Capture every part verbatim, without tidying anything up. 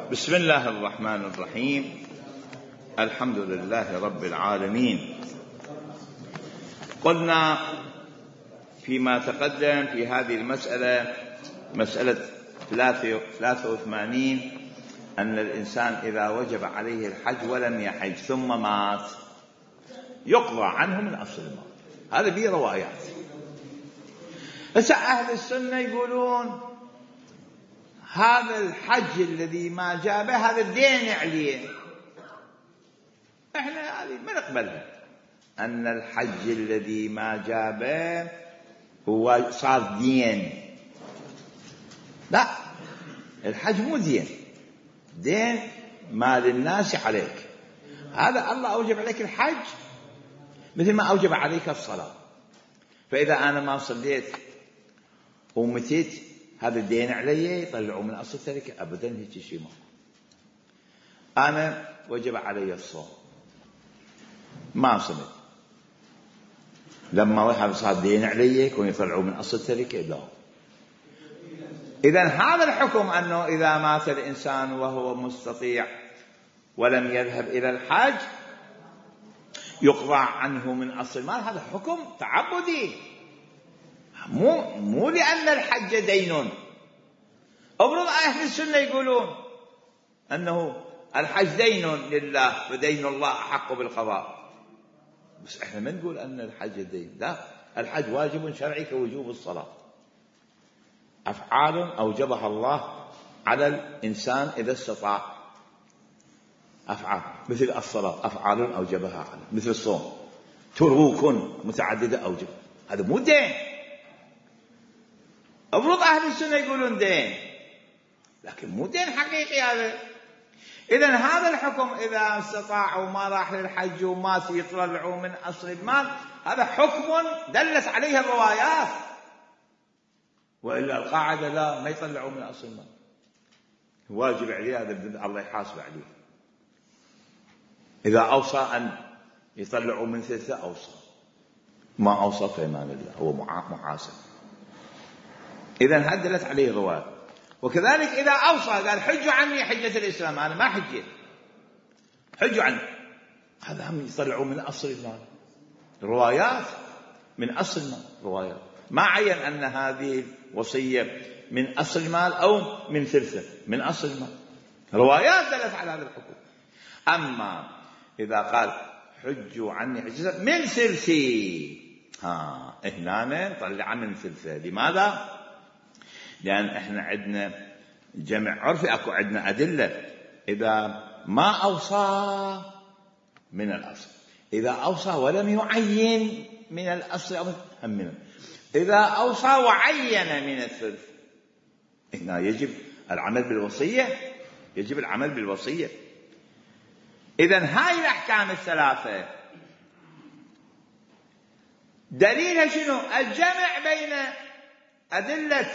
بسم الله الرحمن الرحيم. الحمد لله رب العالمين. قلنا فيما تقدم في هذه المسألة مسألة ثلاثة وثمانين أن الإنسان إذا وجب عليه الحج ولم يحج ثم مات يقضى عنه من أصل المال. هذا به روايات. بس أهل السنة يقولون هذا الحج الذي ما جابه هذا الدين عليه. احنا هذه ما نقبلها، أن الحج الذي ما جابه هو صار دين. لا، الحج مو دين، دين مال الناس عليك. هذا الله أوجب عليك الحج مثل ما أوجب عليك الصلاة. فإذا أنا ما صليت ومتيت هذا الدين علي يطلعوا من أصل التركة؟ أبدا، هيك شيء ما. أنا وجب علي الصوم ما صمت، لما واحد صار دين علي يكون يطلعوا من أصل التركة؟ لا. إذن هذا الحكم أنه إذا مات الإنسان وهو مستطيع ولم يذهب إلى الحج يقضى عنه من أصل المال، هذا حكم تعبدي، مو مو لأن الحج دين. أفرض أهل السنة يقولون أنه الحج دين لله فدين الله أحق بالقضاء، بس إحنا ما نقول أن الحج دين. لا، الحج واجب شرعي كوجوب الصلاة، أفعال أوجبها الله على الإنسان إذا استطاع. أفعال مثل الصلاة أفعال أوجبها على، مثل الصوم تروك متعددة أوجب، هذا مو دين. أفرض أهل السنة يقولون دين، لكن مو دين حقيقي هذا. إذن هذا الحكم إذا استطاعوا ما راح للحج وما يطلعوا من أصل المال، هذا حكم دلت عليه الروايات. وإلا القاعدة لا، ما يطلعوا من أصل المال، واجب عليه هذا، الله يحاسب عليه. إذا أوصى أن يطلعوا من ثلثة أوصى، ما أوصى فإيمان الله هو محاسب. إذن هدلت عليه الروايات. وكذلك إذا أوصى قال حجوا عني حجة الإسلام، أنا ما حجيت، حجوا عني، هذا هم يطلعوا من أصل المال. روايات من أصل المال، روايات ما عين أن هذه وصية من أصل المال أو من ثلثة، من أصل المال، روايات دلت على هذا الحكم. أما إذا قال حجوا عني حجة من ثلثي، ها هنا نطلع من ثلثة. لماذا؟ لأن إحنا عندنا جمع عرفي، أكو عندنا أدلة. إذا ما أوصى من الأصل، إذا أوصى ولم يعين من الأصل أو من، إذا أوصى وعين من الثلث، هنا يجب العمل بالوصية، يجب العمل بالوصية. إذن هاي الأحكام الثلاثة دليلها شنو؟ الجمع بين أدلة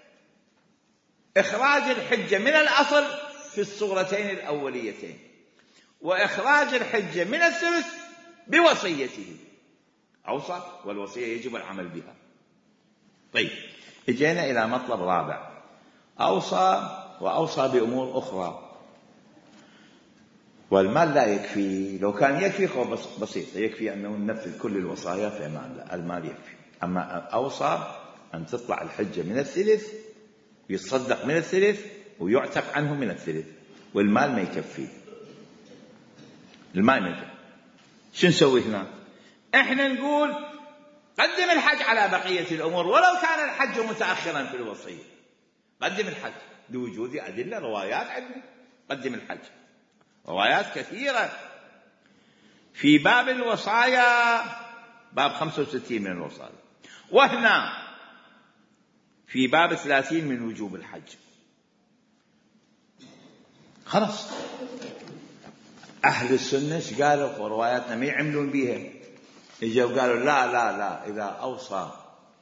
إخراج الحجة من الأصل في الصورتين الأوليتين، وإخراج الحجة من الثلث بوصيته. أوصى والوصية يجب العمل بها. طيب، اجينا إلى مطلب رابع، أوصى وأوصى بأمور أخرى، والمال لا يكفي. لو كان يكفي هو بسيط، يكفي أنه ننفذ كل الوصايا في المال، المال يكفي. أما أوصى أن تطلع الحجة من الثلث، يتصدق من الثلث ويعتق عنه من الثلث، والمال ما يكفي، المال ما يكفي. شو نسوي هنا؟ احنا نقول قدم الحج على بقية الأمور، ولو كان الحج متأخرا في الوصية، قدم الحج لوجود أدلة روايات عندنا. قدم الحج، روايات كثيرة في باب الوصايا، باب خمسة وستين من الوصايا، وهنا في باب ثلاثين من وجوب الحج. خلاص، أهل السنة قالوا ورواياتنا ما يعملون بيها، يجوا قالوا لا لا لا، إذا أوصى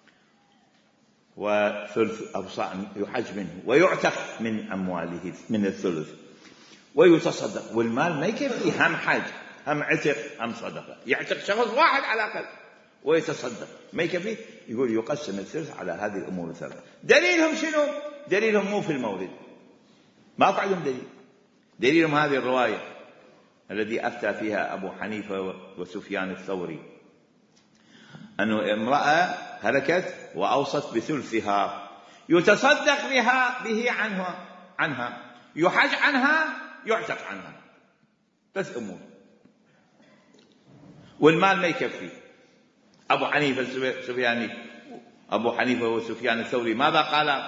وثلث أوصى يحج منه ويعتق من أمواله من الثلث ويتصدق، والمال ما يكفي، هم حج هم عتق هم صدقة. يعتق شخص واحد على الأقل ويتصدق، ما يكفي، يقول يقسم الثلث على هذه الأمور الثلاثة. دليلهم شنو؟ دليلهم مو في المورد، ما عندهم دليل. دليلهم هذه الرواية الذي أفتى فيها أبو حنيفة وسفيان الثوري، أنه امرأة هلكت وأوصت بثلثها يتصدق بها به عنها عنها يحج عنها يعتق عنها، بس أمور، والمال ما يكفي. أبو حنيفة سفياني أبو حنيفة وسفيان الثوري ماذا قال؟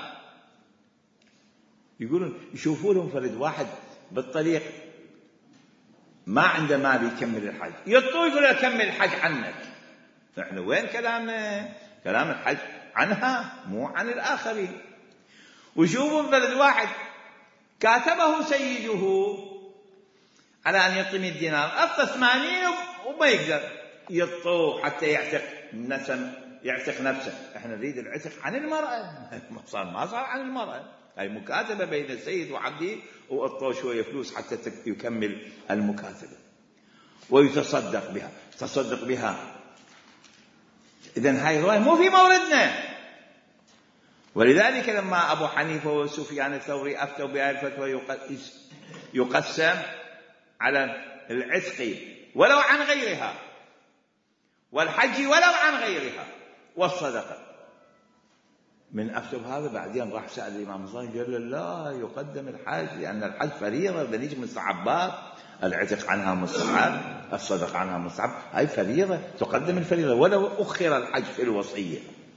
يقولون يشوفوا لهم فرد واحد بالطريق ما عنده مال يكمل الحج، يطلع يقول له كمل الحج عنك. نحن وين كلامنا؟ كلام الحج عنها مو عن الآخرين. وشوفوا فرد واحد كاتبه سيده على أن يعطي مئة دينار، أعطى ثمانين وما يقدر يطلع حتى يعتق نفسه يعتق نفسه. احنا نريد العتق عن المرأة، ما صار ما صار عن المرأة، هي مكاتبة بين السيد وعبده، وأعطوا شوية فلوس حتى يكمل المكاتبة ويتصدق بها تصدق بها. إذن هاي الرواية مو في موردنا. ولذلك لما أبو حنيفة وسفيان الثوري أفتوا بهذه الفتوى يقسم على العتق ولو عن غيرها، والحج ولو عن غيرها، والصدقة. من أفتوا بهذا بعدين راح سأل الإمام الصادق قال له لا يقدم الحج، لأن الحج فريضة بنيجي مستحبات، العتق عنها مستحب، الصدقة عنها مستحب، هاي فريضة تقدم الفريضة ولو أخر الحج في الوصية.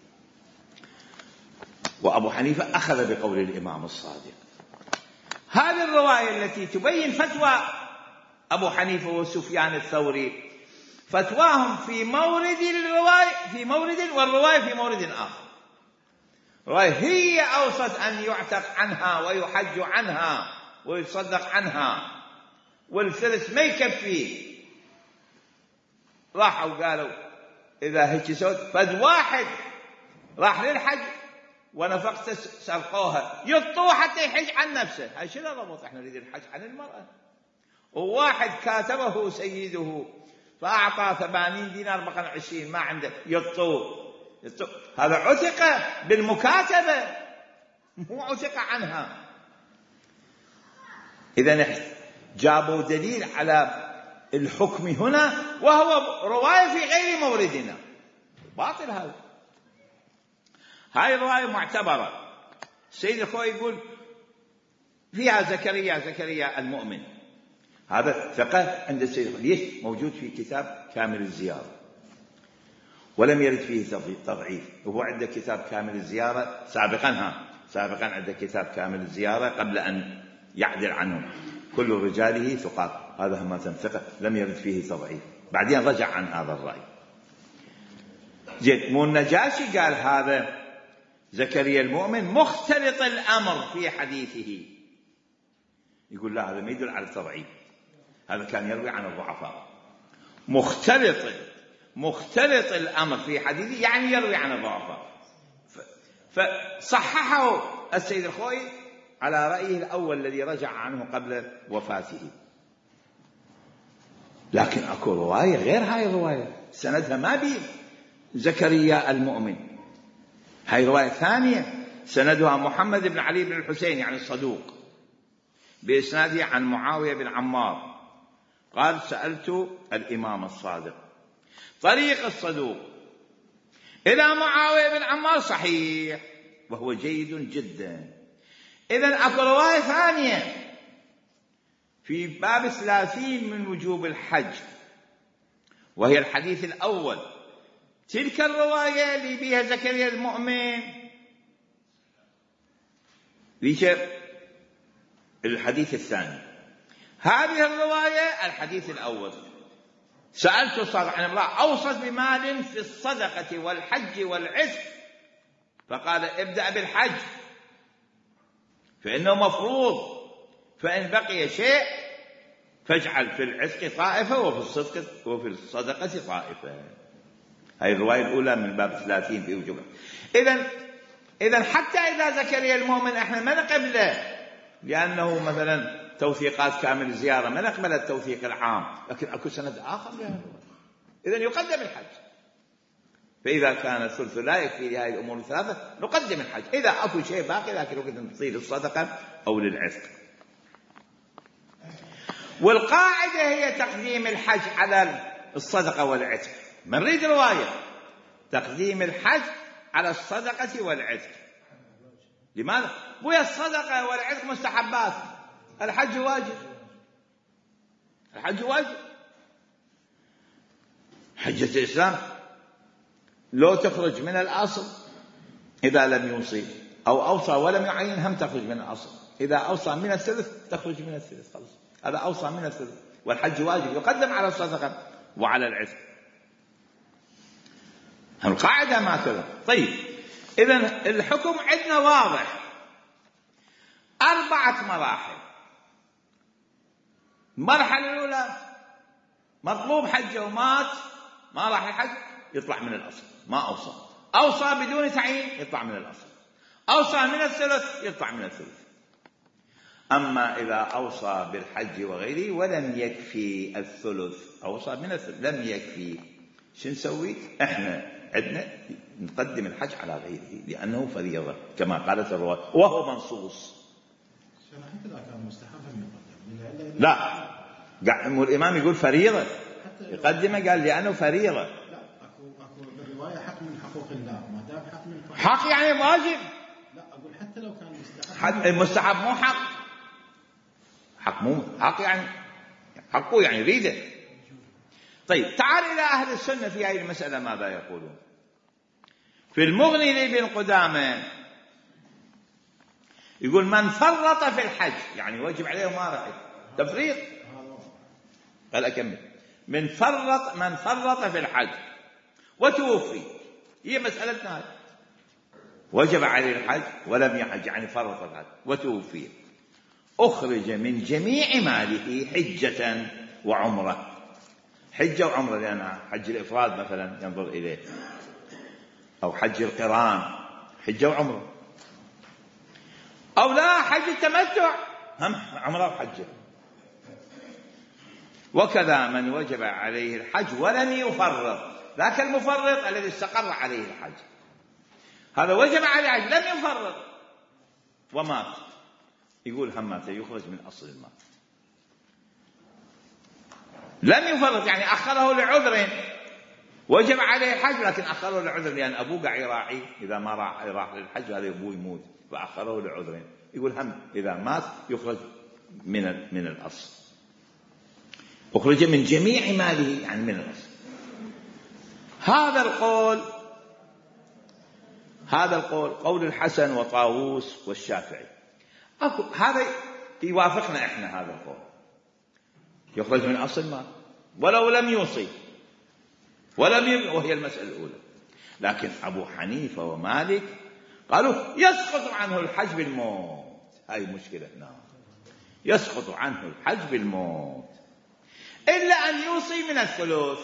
وأبو حنيفة أخذ بقول الإمام الصادق. هذه الرواية التي تبين فتوى أبو حنيفة وسفيان الثوري، فتواهم في مورد الرواية في مورد والرواية في مورد آخر. الرواية هي أوصت أن يعتق عنها ويحج عنها ويصدق عنها، والثلث ما يكفي. راحوا قالوا إذا هيك سوت فد واحد راح للحج ونفقته سرقوها يطوح حتى يحج عن نفسه، هاي شنو ربط؟ احنا نريد الحج عن المرأة. وواحد كاتبه سيده فأعطى ثمانين دينار بقى عشرين ما عنده يطوح، هذا عتق بالمكاتبة مو عتق عنها. إذن جابوا دليل على الحكم هنا وهو رواية في غير موردنا، باطل هذا. هاي الرواية معتبرة. السيد الخوي يقول فيها زكريا زكريا المؤمن، هذا ثقة عند السيد الخوي. ليش؟ موجود في كتاب كامل الزيارة ولم يرد فيه تضعيف، وهو عنده كتاب كامل الزيارة سابقا ها سابقا عنده كتاب كامل الزيارة قبل أن يعدل عنه، كل رجاله ثقات، هذا هم ثقة لم يرد فيه تضعيف. بعدين رجع عن هذا الرأي. جد مو النجاشي قال هذا زكريا المؤمن مختلط الأمر في حديثه، يقول لا هذا ما يدل على التضعيف، هذا كان يروي عن الضعفاء. مختلط مختلط الأمر في حديثه يعني يروي عن الضعفاء، فصححه السيد الخوي على رأيه الأول الذي رجع عنه قبل وفاته. لكن أكو رواية غير هاي الرواية سندها ما بي زكريا المؤمن، هاي رواية ثانية سندها محمد بن علي بن الحسين يعني الصدوق بإسناده عن معاوية بن عمار قال سألت الإمام الصادق طريق الصدوق إلى معاوية بن عمار صحيح وهو جيد جدا. إذن أكو رواية ثانية في باب ثلاثين من وجوب الحج وهي الحديث الأول، تلك الرواية اللي بها زكريا المؤمن ليش الحديث الثاني، هذه الرواية الحديث الأول. سألت صالح عن امرأة أوصت بمال في الصدقة والحج والعتق فقال ابدأ بالحج فإنه مفروض، فإن بقي شيء فاجعل في العتق طائفة وفي الصدقة وفي الصدقة طائفة. هذه الرواية الأولى من باب ثلاثين في وجوبها. إذن إذن حتى إذا زكريا المؤمن احنا ما نقبله لأنه مثلا توثيقات كامل الزيارة ما نقبل التوثيق العام، لكن أكو سند آخر لهذا، إذن يقدم الحج. فإذا كان الثلث لا يكفي لهذه الأمور الثلاثة نقدم الحج، إذا أكو شيء باقي لكن وقت تصير الصدقة أو للعتق. والقاعدة هي تقديم الحج على الصدقة والعتق. ما نريد رواية، تقديم الحج على الصدقة والعتق. لماذا؟ ويا الصدقة والعتق مستحبات، الحج واجب، الحج واجب. حجة الإسلام لو تخرج من الأصل إذا لم يوصي، أو أوصى ولم يعين هم تخرج من الأصل. إذا أوصى من الثلث تخرج من الثلث، خلاص هذا أوصى من الثلث. والحج واجب يقدم على الصدقة وعلى العتق. القاعدة ما كذا. طيب إذن الحكم عندنا واضح، أربعة مراحل. المرحلة الأولى مطلوب حجه ومات ما راح الحج يطلع من الأصل، ما أوصى. أوصى بدون تعيين يطلع من الأصل. أوصى من الثلث يطلع من الثلث. أما إذا أوصى بالحج وغيره ولم يكفي الثلث، أوصى من الثلث لم يكفي، شو نسوي؟ إحنا عندنا نقدم الحج على غيره لأنه فريضة كما قالت الرواية وهو منصوص. لا، الإمام يقول فريضة، يقدمه قال لأنه فريضة. لا، أكو أكو بالرواية حق من حقوق الله، ما دام حق من حقوق حق يعني واجب. لا، أقول حتى لو كان مستحب. حق المستحب مو حق، حق مو حق يعني حقه يعني يريده. طيب تعال إلى أهل السنة في هذه المسألة ماذا يقولون. في المغني لابن قدامة يقول من فرط في الحج يعني واجب عليه وما راح تفريط. قال أكمل. من فرط من فرط في الحج وتوفي، هي مسألتنا هذه، وجب عليه الحج ولم يحج يعني فرط الحج وتوفي، أخرج من جميع ماله حجة وعمرة. حجة وعمرة لأن حج الإفراد مثلا ينظر إليه، أو حج القران حجة وعمرة، أو لا حج التمتع هم عمرة وحجة. وكذا من وجب عليه الحج ولم يفرط، ذاك المفرط الذي استقر عليه الحج، هذا وجب عليه الحج لم يفرط ومات، يقول هم مات يخرج من أصل المال. لم يفرط يعني أخره لعذر، وجب عليه الحج لكن أخره لعذر لأن أبوه قاعد يراعي، إذا ما راح راح للحج هذا أبوه يموت فأخره لعذر، يقول هم إذا مات يخرج من من الأصل، أخرج من جميع ماله يعني من الأصل. هذا القول هذا القول قول الحسن وطاووس والشافعي، هذا يوافقنا إحنا. هذا القول يخرج من أصل المال ولو لم يوصي ولم يم... وهي المسألة الأولى. لكن أبو حنيفة ومالك قالوا يسقط عنه الحج بالموت، هاي مشكلة هنا، يسقط عنه الحج بالموت إلا أن يوصي من الثلث.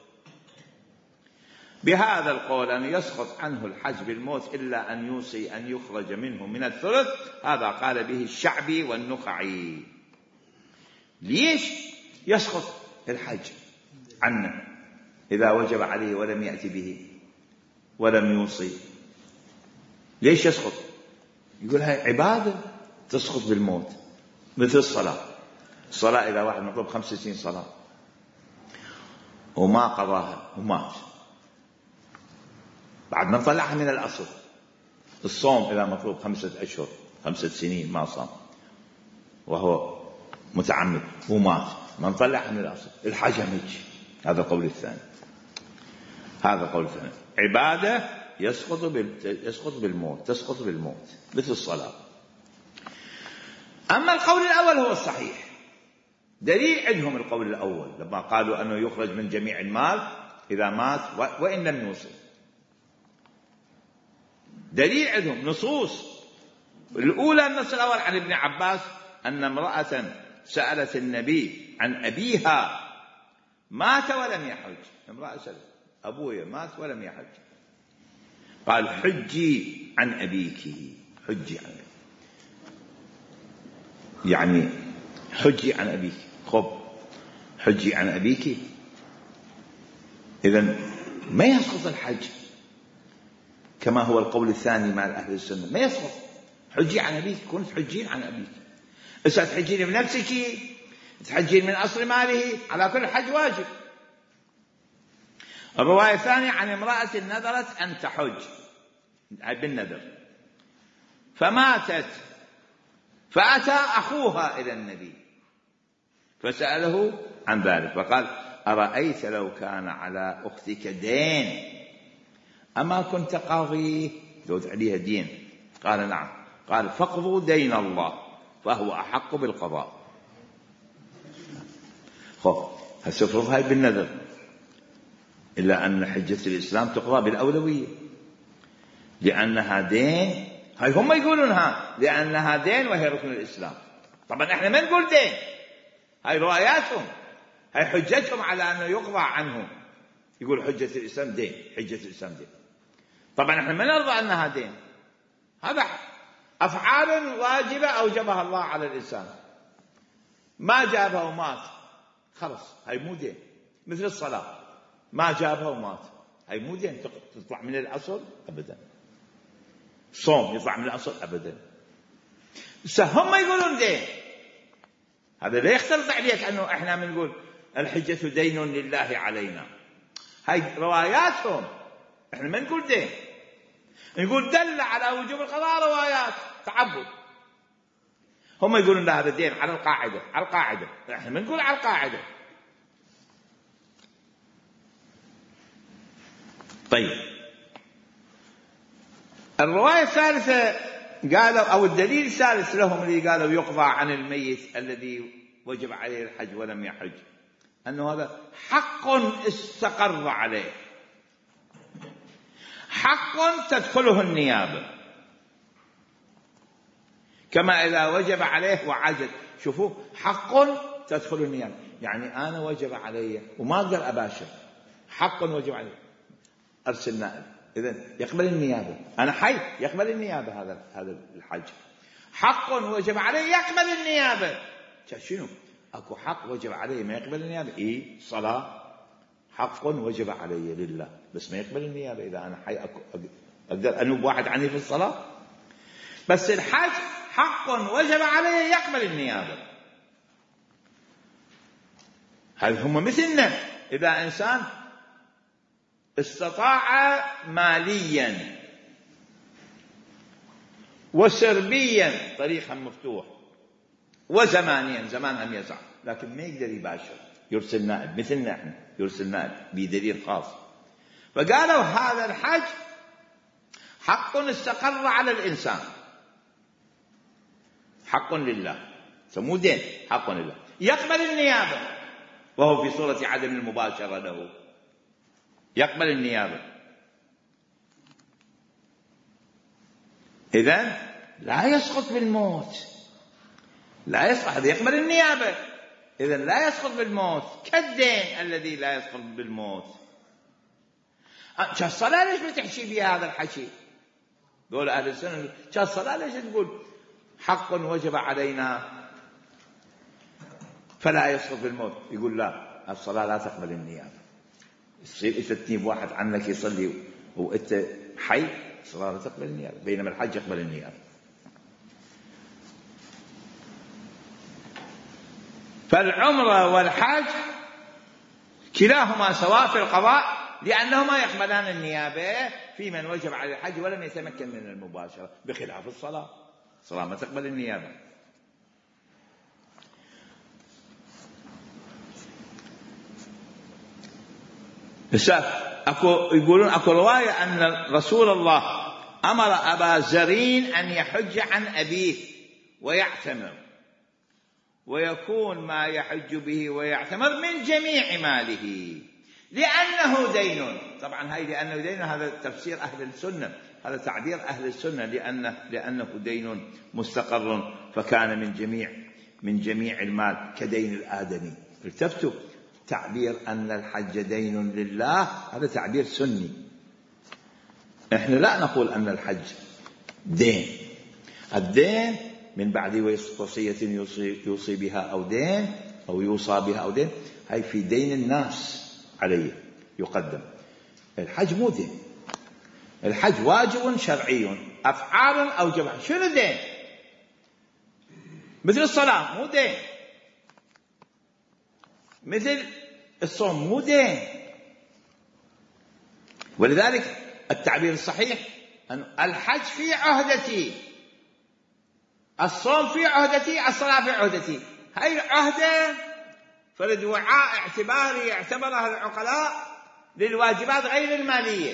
بهذا القول أن يسقط عنه الحج بالموت إلا أن يوصي أن يخرج منه من الثلث، هذا قال به الشعبي والنخعي. ليش يسقط الحج عنه إذا وجب عليه ولم يأتي به ولم يوصي؟ ليش يسقط؟ يقول هاي عبادة تسقط بالموت، مثل الصلاة. الصلاة إذا واحد مطلوب خمس سنين صلاة وما قضاها ومات بعد ما طلعها من الأصل. الصوم إذا مطلوب خمسة أشهر خمسة سنين ما صام وهو متعمد ومات ما نطلعها من الأصل. الحج ميجي، هذا القول الثاني. هذا القول الثاني عبادة يسقط يسقط بالموت، تسقط بالموت مثل الصلاة. أما القول الأول هو الصحيح، دليل عندهم القول الأول لما قالوا أنه يخرج من جميع المال إذا مات وإن لم يوصي. دليل عندهم نصوص. الأولى النص الأول عن ابن عباس أن امرأة سألت النبي عن أبيها مات ولم يحج. امرأة سألت أبويا مات ولم يحج، قال حجي عن أبيك، حجي عن أبيك يعني حجي عن أبيك، خب حجي عن أبيك. إذن ما يسقط الحج كما هو القول الثاني مع أهل السنة، ما يسقط. حجي عن أبيك، كنت حجين عن أبيك. إذا تحجين بنفسك تحجين من أصل ماله، على كل حج واجب. الرواية الثانية عن امرأة نذرت أن تحج بالنذر فماتت، فأتى أخوها إلى النبي فسأله عن ذلك فقال: أرأيت لو كان على أختك دين أما كنت قاضيه؟ لو عليها دين. قال: نعم. قال: فاقضوا دين الله فهو أحق بالقضاء. خب هالسفرض هاي بالنذر، إلا أن حجة الإسلام تقضى بالأولوية لأنها دين. هاي هم يقولونها لأنها دين وهي ركن الإسلام. طبعا احنا ما نقول دين، هاي رواياتهم، هاي حجتهم على أنه يقضى عنهم. يقول حجة الإسلام دين، حجة الإسلام دين. طبعا احنا ما نرضى أنها دين، هذا أفعال واجبة أوجبها الله على الإنسان، ما جابها ومات خلص هاي مو دين. مثل الصلاة ما جابها ومات هاي مو دين، تطلع من الأصل أبدا. صوم يطلع من الأصل أبدا. هم يقولون دين، هذا لا يختلط عليك أنه إحنا بنقول الحجة دين لله علينا. هاي رواياتهم، إحنا ما نقول دين، نقول دل على وجوب القضاء روايات تعبد. هم يقولون لا هذا دين على القاعدة، على القاعدة. إحنا ما نقول على القاعدة. طيب الرواية الثالثة قالوا، أو الدليل الثالث لهم اللي قالوا يقضى عن الميت الذي وجب عليه الحج ولم يحج، أنه هذا حق استقر عليه، حق تدخله النيابة، كما إذا وجب عليه وعجز. شوفوا، حق تدخل النيابة، يعني أنا وجب علي وما أقدر أباشر، حق وجب علي أرسل نائب، إذن يقبل النيابة. أنا حي يقبل النيابة، هذا هذا الحج حق وجب علي يقبل النيابة. شنو أكو حق وجب علي ما يقبل النيابة؟ إيه، صلاة حق وجب علي لله بس ما يقبل النيابة. إذا أنا حي أكو أقدر أنوب واحد عني في الصلاة، بس الحج حق وجب عليه يقبل النيابة. هل هم مثلنا؟ إذا إنسان استطاع ماليا وسربيا طريقا مفتوح وزمانيا، زمان هم يسع، لكن ما يقدر يباشر، يرسل نائب مثلنا احنا، يرسل نائب بدليل خاص. فقالوا هذا الحج حق استقر على الإنسان، حق لله، سموه دين، حق لله يقبل النيابة، وهو في صورة عدم المباشرة له يقبل النيابة. إذن لا يسقط بالموت، لا يسقط، هذا يقبل النيابة، إذن لا يسقط بالموت كالدين الذي لا يسقط بالموت. كالصلاة ليش بتحكي بها هذا الحكي؟ قول أهل السنة كالصلاة ليش تقول حق وجب علينا فلا يسقط بالموت؟ يقول لا، الصلاة لا تقبل النيابة. يصير إذا تنيب واحد عنك يصلي وأنت حي، الصلاة لا تقبل النيابة، بينما الحج يقبل النيابة. فالعمرة والحج كلاهما سواء في القضاء، لأنهما يقبلان النيابة في من وجب على الحج ولم يتمكن من المباشرة، بخلاف الصلاة، الصلاة ما تقبل النيابة. أكو يقولون أكو رواية أن رسول الله أمر أبا زرين أن يحج عن أبيه ويعتمر، ويكون ما يحج به ويعتمر من جميع ماله لأنه دين. طبعا هاي لأنه دين، هذا تفسير أهل السنة، هذا تعبير أهل السنة، لأنه لأنه دين مستقر فكان من جميع من جميع المال كدين الآدمي. التفتوا، تعبير أن الحج دين لله هذا تعبير سني. إحنا لا نقول أن الحج دين، الدين من بعد وصية يوصي, يوصي بها أو دين أو يوصى بها أو دين، هاي في دين الناس عليه يقدم. الحج مو دين، الحج واجب شرعي أفعال أوجبها. شنو دين؟ مثل الصلاة مو دين، مثل الصوم مو دين. ولذلك التعبير الصحيح أن الحج في عهدتي، الصوم في عهدتي، الصلاة في عهدتي. هاي العهدة فرد وعاء اعتباري اعتبرها العقلاء للواجبات غير المالية.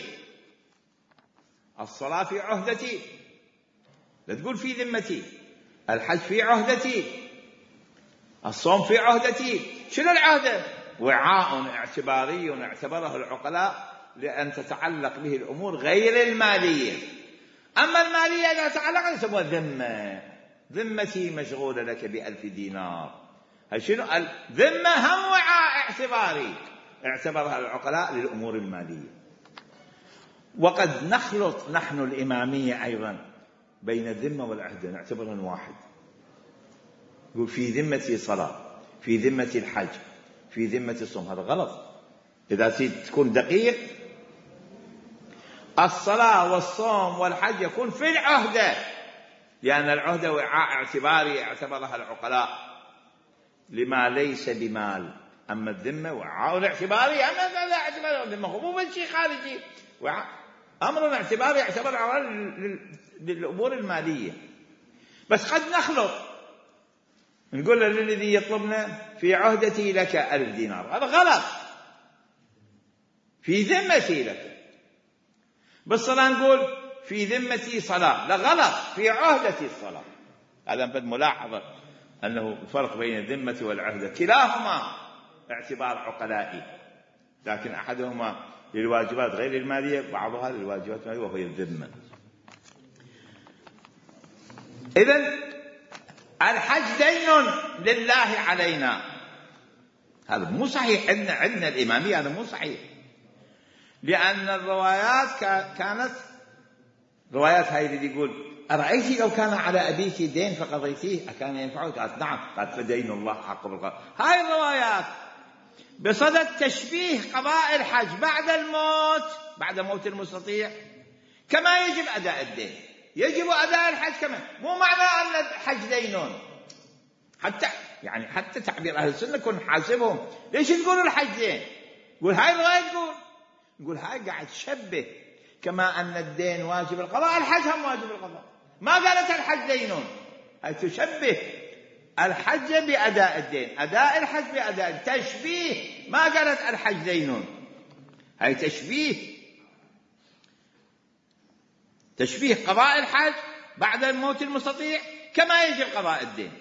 الصلاة في عهدتي، لا تقول في ذمتي. الحج في عهدتي، الصوم في عهدتي. شنو العهدة؟ وعاء اعتباري اعتبره العقلاء لأن تتعلق به الأمور غير المالية. أما المالية إذا تعلقت يسموها ذمة. ذمتي مشغولة لك بألف دينار. هاي شنو؟ الذمة هم وعاء اعتباري اعتبرها العقلاء للأمور المالية. وقد نخلط نحن الإمامية أيضا بين الذمة والعهدة، نعتبرهم واحد. يقول في ذمتي صلاة، في ذمتي الحج، في ذمتي الصوم. هذا غلط. إذا تكون دقيق، الصلاة والصوم والحج يكون في العهدة، لأن العهدة وعاء اعتباري اعتبرها العقلاء لما ليس بمال. أما الذمة وعاء اعتباري، أما لا اعتبار الذمة هو مو شيء خارجي، أمر اعتباري يعتبر للأمور المالية. بس قد نخلط، نقول للذي يطلبنا في عهدتي لك ألف دينار، هذا غلط. في ذمتي لك. بالصلاة نقول في ذمتي صلاة، لا غلط، في عهدتي الصلاة. هذا بد ملاحظة أنه الفرق بين الذمة والعهدة، كلاهما اعتبار عقلائي، لكن أحدهما للواجبات غير المالية، بعضها للواجبات المالية وهي الذمة. إذن الحج دين لله علينا. هذا مو صحيح. عندنا عندنا الإمامية هذا مو صحيح، لأن الروايات كانت روايات هاي اللي يقول أرأيت لو كان على أبيك دين فقضيتيه أكان ينفعك؟ قالت نعم. قالت فدين الله حق بالقضاء. هاي الروايات بصدد تشبيه قضاء الحج بعد الموت، بعد موت المستطيع، كما يجب أداء الدين. يجب أداء الحج كما، مو معنى أن الحج دينون. حتى يعني حتى تعبير أهل السنة كن حاسبهم. ليش تقولوا الحج دين؟ يقول هاي الرواية تقول يقول هاي قاعد تشبه كما أن الدين واجب القضاء، الحج هم واجب القضاء. ما قالت الحج دينون، هاي تشبه الحج بأداء الدين، أداء الحج بأداء الدين. تشبيه، ما قالت الحج دينون، هاي تشبيه. تشبيه قضاء الحج بعد الموت المستطيع كما يجب قضاء الدين.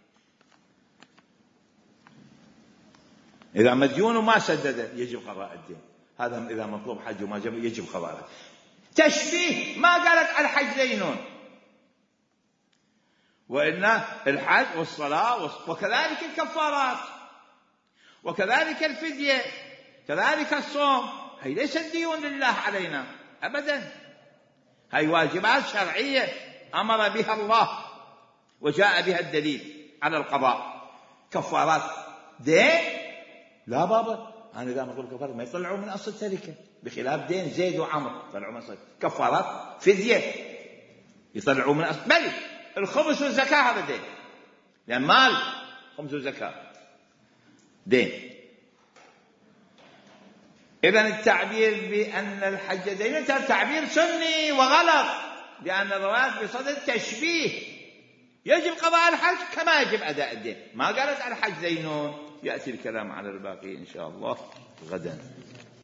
إذا مديون وما سدد يجب قضاء الدين، هذا إذا مطلوب حج وما جب يجب قضاء الحج. تشبيه، ما قالت الحج دينون. وإن الحج والصلاة وكذلك الكفارات وكذلك الفدية كذلك الصوم، هي ليست ديون لله علينا أبدا. هي واجبات شرعية أمر بها الله وجاء بها الدليل على القضاء. كفارات دين لا بابا، أنا إذا مطلوب كفارة ما يطلعوا من أصل التركة، بخلاف دين زيد وعمر طلعوا من أصل. كفارات فدية يطلعوا من أصل، بل الخمس والزكاة هذا دين، لأن مال خمس وزكاة دين. إذن التعبير بأن الحج دين تعبير سني وغلط، لأن الروايات بصدد تشبيه. يجب قضاء الحج كما يجب أداء الدين، ما قالت الحج دينون. يأتي الكلام على الباقي إن شاء الله غدا.